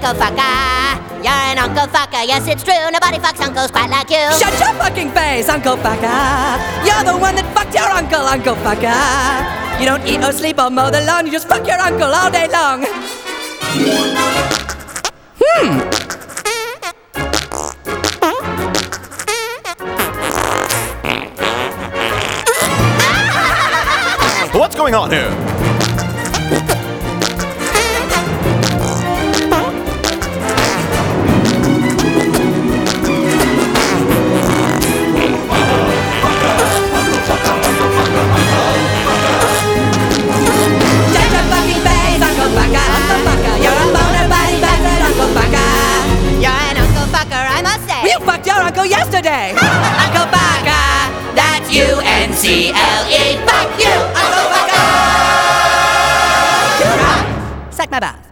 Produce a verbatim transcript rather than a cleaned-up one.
Uncle Fucker. You're an Uncle Fucker, yes it's true. Nobody fucks uncles quite like you. Shut your fucking face, Uncle Fucker. You're the one that fucked your uncle, Uncle Fucker. You don't eat or sleep or mow the lawn, you just fuck your uncle all day long. Hmm. What's going on here? You fucked your uncle yesterday! Uncle Fucker, that's U N C L E. Fuck you, Uncle Fucker! Suck my balls.